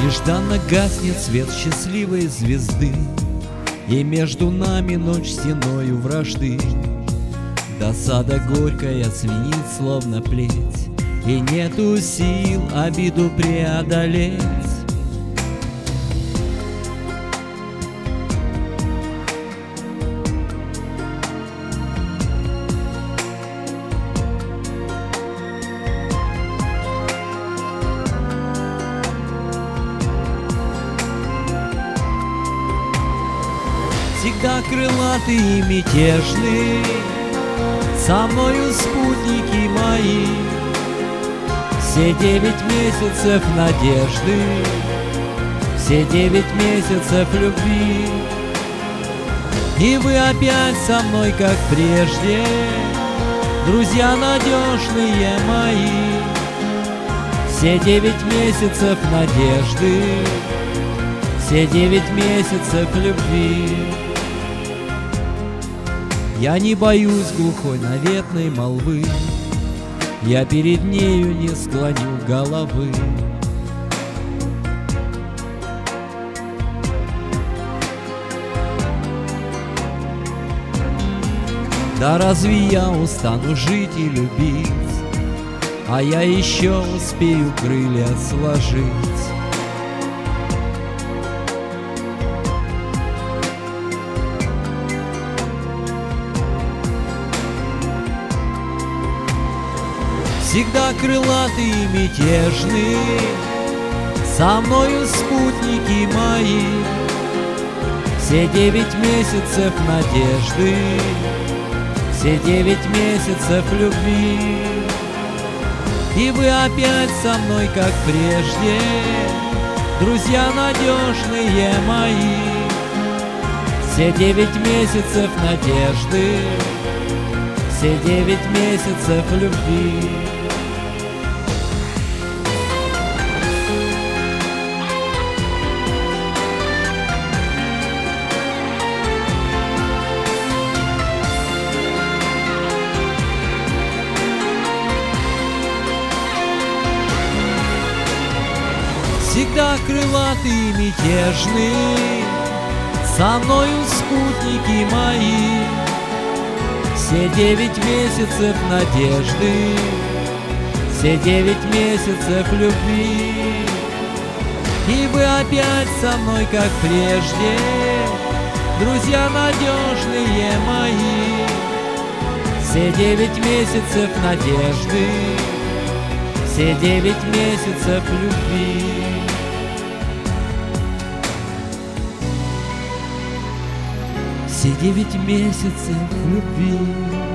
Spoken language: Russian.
Нежданно гаснет свет счастливой звезды, и между нами ночь стеною вражды. Досада горькая свинит, словно плеть, и нету сил обиду преодолеть. Всегда крылатый и мятежный, со мною спутники мои. Все 9 месяцев надежды, все 9 месяцев любви. И вы опять со мной, как прежде, друзья надежные мои. Все 9 месяцев надежды, все 9 месяцев любви. Я не боюсь глухой наветной молвы, я перед нею не склоню головы. Да разве я устану жить и любить, а я еще успею крылья сложить? Всегда крылатый и мятежный, со мною спутники мои. Все 9 месяцев надежды, все 9 месяцев любви. И вы опять со мной, как прежде, друзья надежные мои. Все 9 месяцев надежды, все 9 месяцев любви. Всегда крылатый и мятежный, со мною спутники мои. Все 9 месяцев надежды, все 9 месяцев любви. И вы опять со мной, как прежде, друзья надежные мои. Все 9 месяцев надежды, все 9 месяцев любви. Все 9 месяцев любви.